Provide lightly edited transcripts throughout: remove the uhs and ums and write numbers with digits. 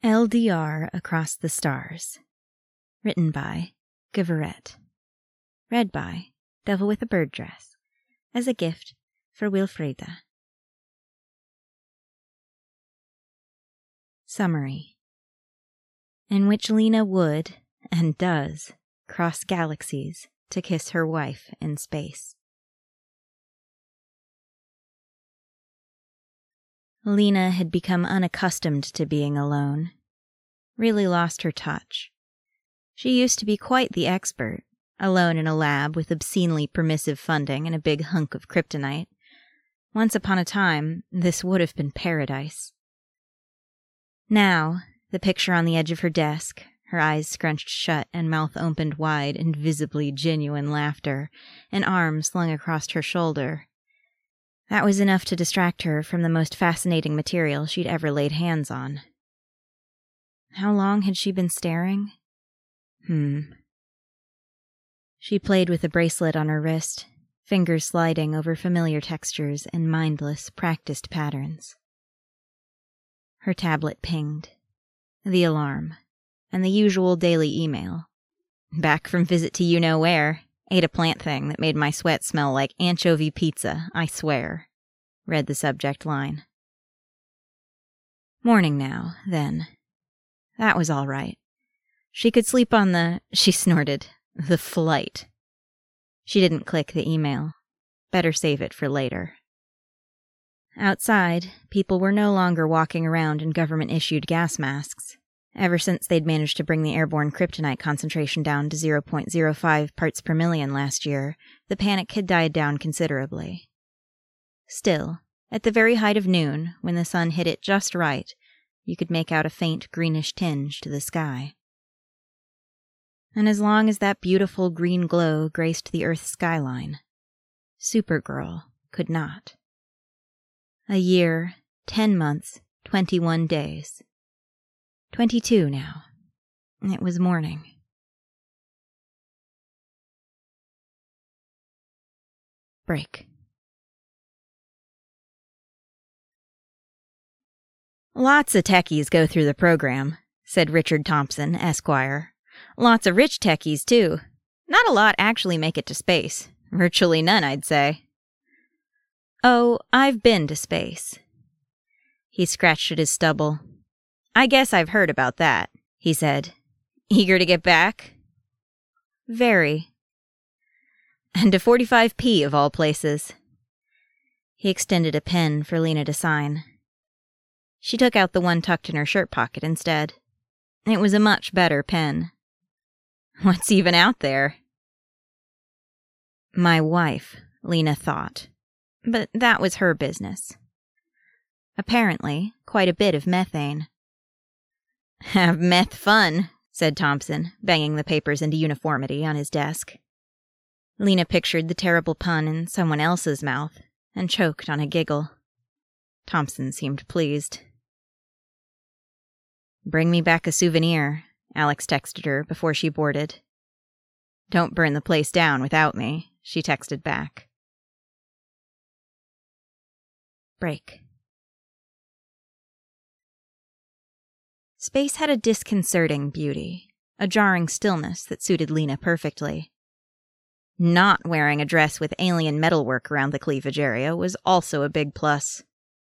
LDR Across the Stars. Written by Giverette. Read by Devil with a Bird Dress, as a gift for Wilfreda. Summary. In which Lena would, and does, cross galaxies to kiss her wife in space. Lena had become unaccustomed to being alone, really lost her touch. She used to be quite the expert, alone in a lab with obscenely permissive funding and a big hunk of kryptonite. Once upon a time, this would have been paradise. Now, the picture on the edge of her desk, her eyes scrunched shut and mouth opened wide in visibly genuine laughter, an arm slung across her shoulder. That was enough to distract her from the most fascinating material she'd ever laid hands on. How long had she been staring? She played with the bracelet on her wrist, fingers sliding over familiar textures in mindless, practiced patterns. Her tablet pinged. The alarm, and the usual daily email. Back from visit to you-know-where. Ate a plant thing that made my sweat smell like anchovy pizza, I swear, read the subject line. Morning now, then. That was all right. She could sleep on she snorted, the flight. She didn't click the email. Better save it for later. Outside, people were no longer walking around in government-issued gas masks. Ever since they'd managed to bring the airborne kryptonite concentration down to 0.05 parts per million last year, the panic had died down considerably. Still, at the very height of noon, when the sun hit it just right, you could make out a faint greenish tinge to the sky. And as long as that beautiful green glow graced the Earth's skyline, Supergirl could not. A year, 10 months, 21 days. 22 now. It was morning. Break. Lots of techies go through the program, said Richard Thompson, Esquire. Lots of rich techies, too. Not a lot actually make it to space. Virtually none, I'd say. Oh, I've been to space. He scratched at his stubble. I guess I've heard about that, he said. Eager to get back? Very. And to 45P of all places. He extended a pen for Lena to sign. She took out the one tucked in her shirt pocket instead. It was a much better pen. What's even out there? My wife, Lena thought. But that was her business. Apparently, quite a bit of methane. Have meth fun, said Thompson, banging the papers into uniformity on his desk. Lena pictured the terrible pun in someone else's mouth and choked on a giggle. Thompson seemed pleased. Bring me back a souvenir, Alex texted her before she boarded. Don't burn the place down without me, she texted back. Break. Space had a disconcerting beauty, a jarring stillness that suited Lena perfectly. Not wearing a dress with alien metalwork around the cleavage area was also a big plus.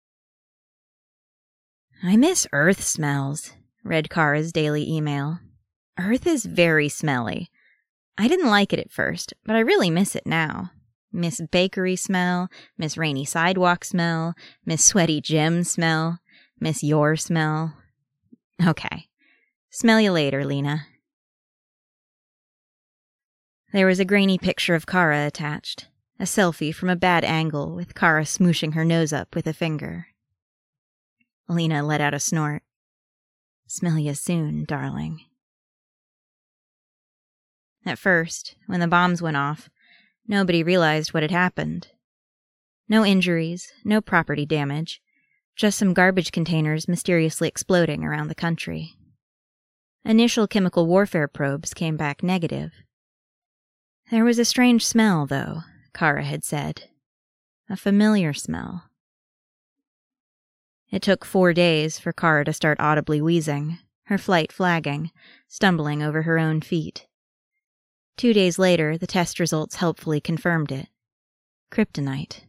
I miss Earth smells, read Kara's daily email. Earth is very smelly. I didn't like it at first, but I really miss it now. Miss bakery smell, miss rainy sidewalk smell, miss sweaty gym smell, miss your smell. Okay. Smell you later, Lena. There was a grainy picture of Kara attached, a selfie from a bad angle with Kara smooshing her nose up with a finger. Lena let out a snort. Smell you soon, darling. At first, when the bombs went off, nobody realized what had happened. No injuries, no property damage. Just some garbage containers mysteriously exploding around the country. Initial chemical warfare probes came back negative. There was a strange smell, though, Kara had said. A familiar smell. It took 4 days for Kara to start audibly wheezing, her flight flagging, stumbling over her own feet. 2 days later, the test results helpfully confirmed it. Kryptonite.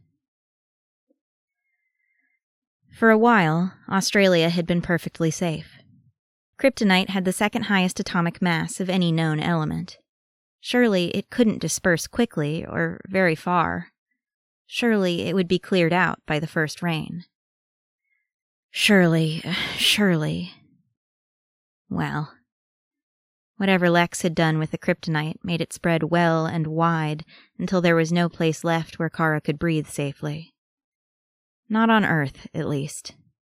For a while, Australia had been perfectly safe. Kryptonite had the second highest atomic mass of any known element. Surely it couldn't disperse quickly or very far. Surely it would be cleared out by the first rain. Surely. Well, whatever Lex had done with the kryptonite made it spread well and wide until there was no place left where Kara could breathe safely. Not on Earth, at least.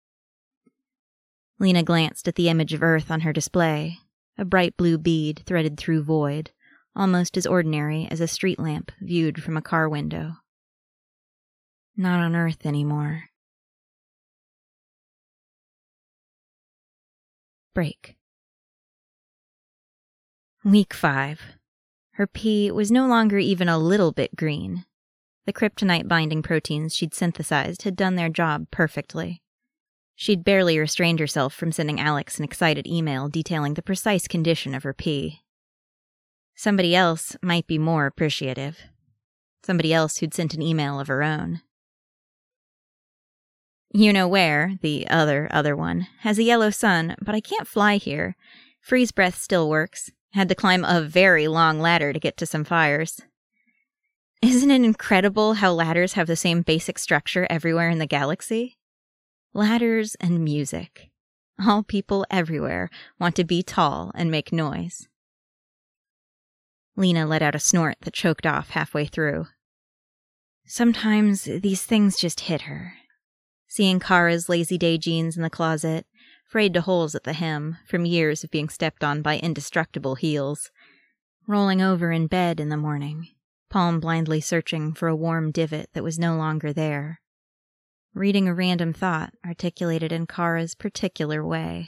Lena glanced at the image of Earth on her display, a bright blue bead threaded through void, almost as ordinary as a street lamp viewed from a car window. Not on Earth anymore. Break. Week 5. Her pee was no longer even a little bit green. The kryptonite-binding proteins she'd synthesized had done their job perfectly. She'd barely restrained herself from sending Alex an excited email detailing the precise condition of her pee. Somebody else might be more appreciative. Somebody else who'd sent an email of her own. You know where, the other one, has a yellow sun, but I can't fly here. Freeze breath still works. Had to climb a very long ladder to get to some fires. Isn't it incredible how ladders have the same basic structure everywhere in the galaxy? Ladders and music. All people everywhere want to be tall and make noise. Lena let out a snort that choked off halfway through. Sometimes these things just hit her. Seeing Kara's lazy day jeans in the closet, frayed to holes at the hem from years of being stepped on by indestructible heels, rolling over in bed in the morning, palm blindly searching for a warm divot that was no longer there, reading a random thought articulated in Kara's particular way.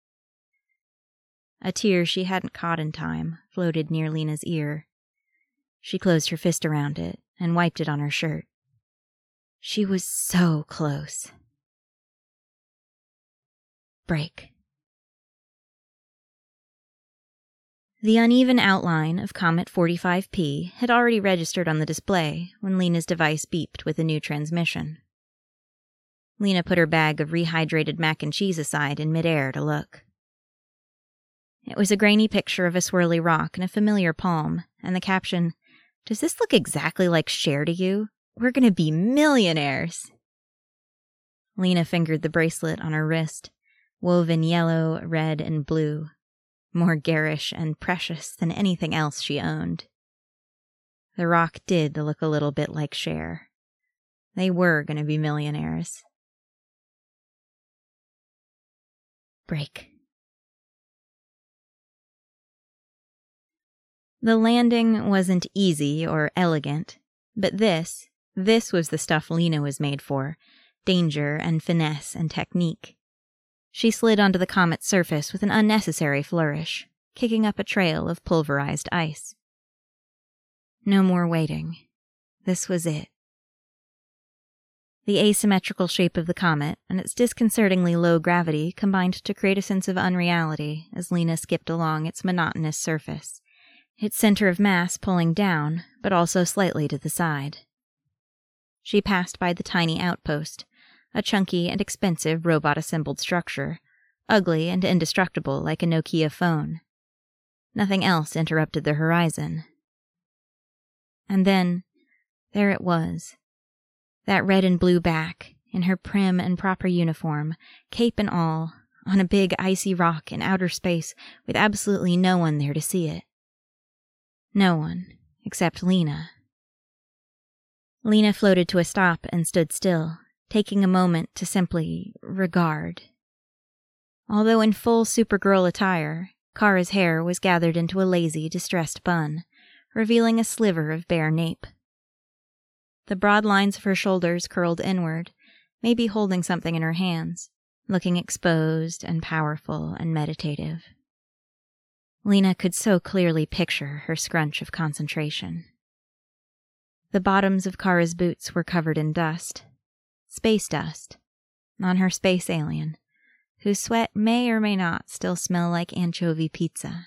A tear she hadn't caught in time floated near Lena's ear. She closed her fist around it and wiped it on her shirt. She was so close. Break. The uneven outline of Comet 45P had already registered on the display when Lena's device beeped with a new transmission. Lena put her bag of rehydrated mac and cheese aside in midair to look. It was a grainy picture of a swirly rock in a familiar palm, and the caption, "Does this look exactly like Cher to you? We're gonna be millionaires." Lena fingered the bracelet on her wrist, woven yellow, red, and blue, more garish and precious than anything else she owned. The rock did look a little bit like Cher. They were gonna be millionaires. Break. The landing wasn't easy or elegant, but this was the stuff Lena was made for, danger and finesse and technique. She slid onto the comet's surface with an unnecessary flourish, kicking up a trail of pulverized ice. No more waiting. This was it. The asymmetrical shape of the comet and its disconcertingly low gravity combined to create a sense of unreality as Lena skipped along its monotonous surface, its center of mass pulling down, but also slightly to the side. She passed by the tiny outpost, a chunky and expensive robot-assembled structure, ugly and indestructible like a Nokia phone. Nothing else interrupted the horizon. And then, there it was. That red and blue back, in her prim and proper uniform, cape and all, on a big icy rock in outer space with absolutely no one there to see it. No one, except Lena. Lena floated to a stop and stood still, taking a moment to simply regard. Although in full Supergirl attire, Kara's hair was gathered into a lazy, distressed bun, revealing a sliver of bare nape. The broad lines of her shoulders curled inward, maybe holding something in her hands, looking exposed and powerful and meditative. Lena could so clearly picture her scrunch of concentration. The bottoms of Kara's boots were covered in dust. Space dust. on her space alien, whose sweat may or may not still smell like anchovy pizza.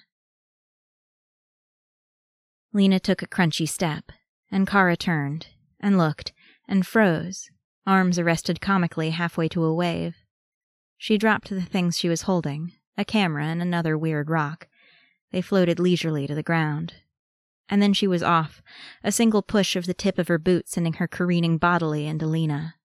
Lena took a crunchy step, and Kara turned, and looked, and froze, arms arrested comically halfway to a wave. She dropped the things she was holding, a camera and another weird rock. They floated leisurely to the ground. And then she was off, a single push of the tip of her boot sending her careening bodily into Lena.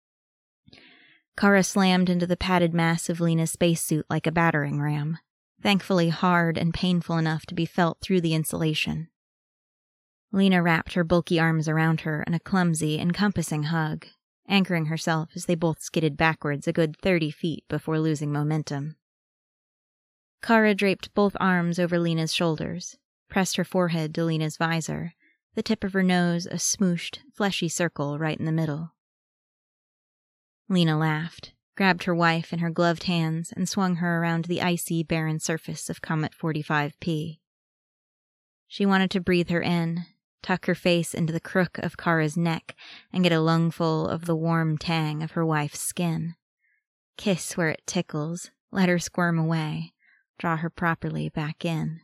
Kara slammed into the padded mass of Lena's spacesuit like a battering ram, thankfully hard and painful enough to be felt through the insulation. Lena wrapped her bulky arms around her in a clumsy, encompassing hug, anchoring herself as they both skidded backwards a good 30 feet before losing momentum. Kara draped both arms over Lena's shoulders, pressed her forehead to Lena's visor, the tip of her nose a smooshed, fleshy circle right in the middle. Lena laughed, grabbed her wife in her gloved hands, and swung her around the icy, barren surface of Comet 45P. She wanted to breathe her in, tuck her face into the crook of Kara's neck, and get a lungful of the warm tang of her wife's skin. Kiss where it tickles, let her squirm away, draw her properly back in.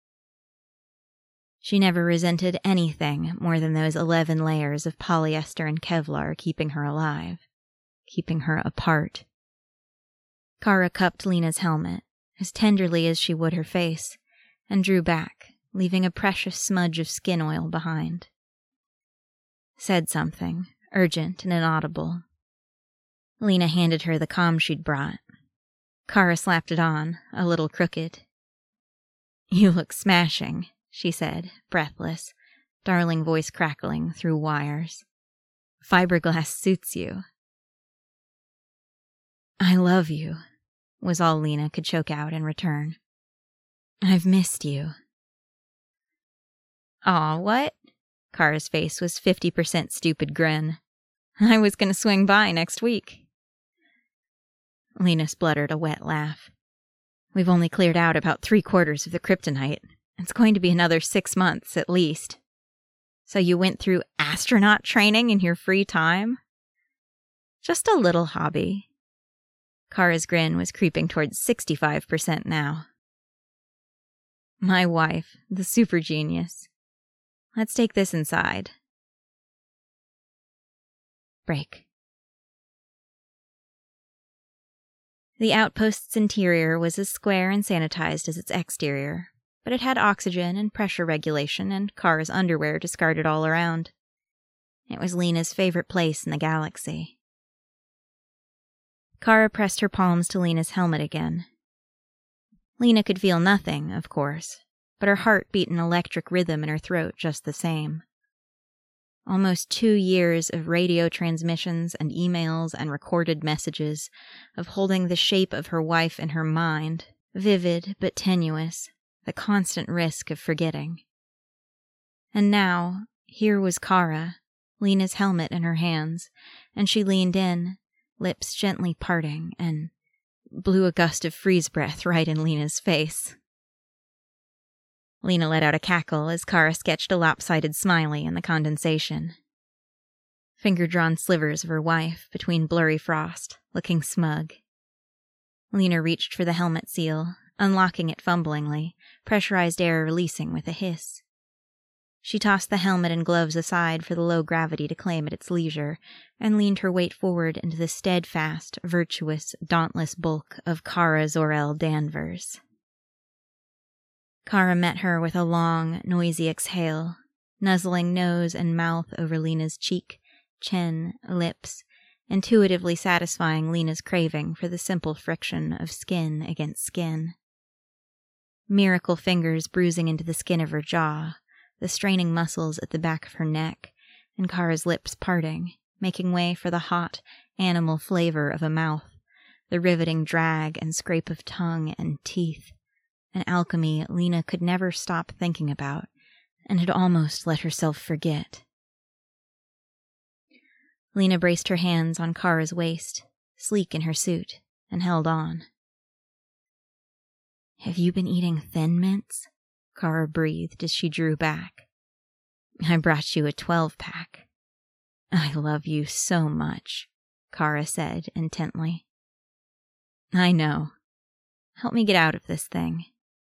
She never resented anything more than those 11 layers of polyester and Kevlar keeping her alive, keeping her apart. Kara cupped Lena's helmet, as tenderly as she would her face, and drew back, leaving a precious smudge of skin oil behind. Said something, urgent and inaudible. Lena handed her the comm she'd brought. Kara slapped it on, a little crooked. "You look smashing," she said, breathless, darling voice crackling through wires. "Fiberglass suits you." "I love you," was all Lena could choke out in return. "I've missed you." "Aw, what?" Kara's face was 50% stupid grin. "I was going to swing by next week." Lena spluttered a wet laugh. "We've only cleared out about 3/4 of the kryptonite. It's going to be another 6 months at least. So you went through astronaut training in your free time?" "Just a little hobby." Kara's grin was creeping towards 65% now. "My wife, the super genius. Let's take this inside." Break. The outpost's interior was as square and sanitized as its exterior, but it had oxygen and pressure regulation and Kara's underwear discarded all around. It was Lena's favorite place in the galaxy. Kara pressed her palms to Lena's helmet again. Lena could feel nothing, of course, but her heart beat an electric rhythm in her throat just the same. Almost 2 years of radio transmissions and emails and recorded messages, of holding the shape of her wife in her mind, vivid but tenuous, the constant risk of forgetting. And now, here was Kara, Lena's helmet in her hands, and she leaned in, lips gently parting, and blew a gust of freeze breath right in Lena's face. Lena let out a cackle as Kara sketched a lopsided smiley in the condensation. Finger-drawn slivers of her wife between blurry frost, looking smug. Lena reached for the helmet seal, unlocking it fumblingly, pressurized air releasing with a hiss. She tossed the helmet and gloves aside for the low gravity to claim at its leisure, and leaned her weight forward into the steadfast, virtuous, dauntless bulk of Kara Zor-El Danvers. Kara met her with a long, noisy exhale, nuzzling nose and mouth over Lena's cheek, chin, lips, intuitively satisfying Lena's craving for the simple friction of skin against skin. Miracle fingers bruising into the skin of her jaw, the straining muscles at the back of her neck, and Kara's lips parting, making way for the hot, animal flavor of a mouth, the riveting drag and scrape of tongue and teeth. An alchemy Lena could never stop thinking about, and had almost let herself forget. Lena braced her hands on Kara's waist, sleek in her suit, and held on. "Have you been eating Thin Mints?" Kara breathed as she drew back. "I brought you a 12-pack. I love you so much," Kara said intently. I know. Help me get out of this thing.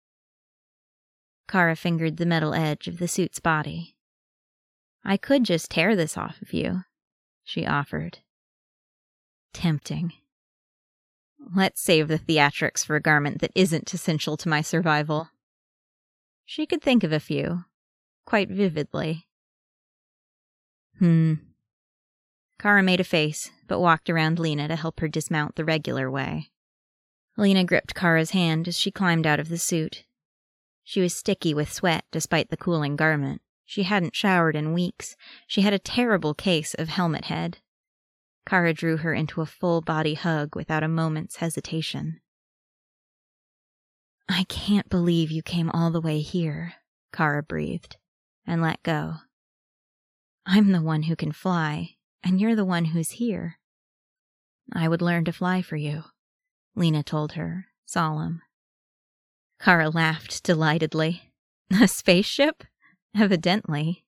Kara fingered the metal edge of the suit's body. I could just tear this off of you, she offered. Tempting. Let's save the theatrics for a garment that isn't essential to my survival. She could think of a few, quite vividly. Kara made a face, but walked around Lena to help her dismount the regular way. Lena gripped Kara's hand as she climbed out of the suit. She was sticky with sweat despite the cooling garment. She hadn't showered in weeks. She had a terrible case of helmet head. Kara drew her into a full-body hug without a moment's hesitation. I can't believe you came all the way here, Kara breathed, and let go. I'm the one who can fly, and you're the one who's here. I would learn to fly for you, Lena told her, solemn. Kara laughed delightedly. A spaceship? Evidently.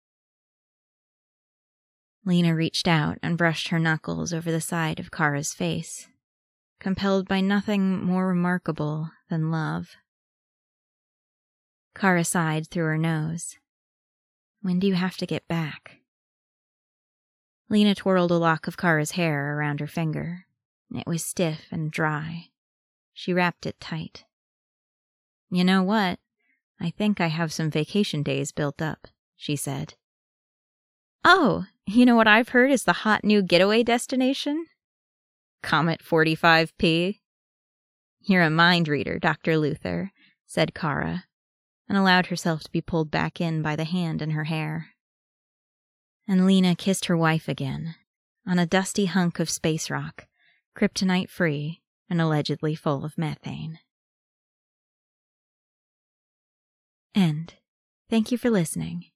Lena reached out and brushed her knuckles over the side of Kara's face, compelled by nothing more remarkable than love. Kara sighed through her nose. When do you have to get back? Lena twirled a lock of Kara's hair around her finger. It was stiff and dry. She wrapped it tight. You know what? I think I have some vacation days built up, she said. Oh, you know what I've heard is the hot new getaway destination? Comet 45P. You're a mind reader, Dr. Luther, said Kara, and allowed herself to be pulled back in by the hand in her hair. And Lena kissed her wife again, on a dusty hunk of space rock, kryptonite-free and allegedly full of methane. End. Thank you for listening.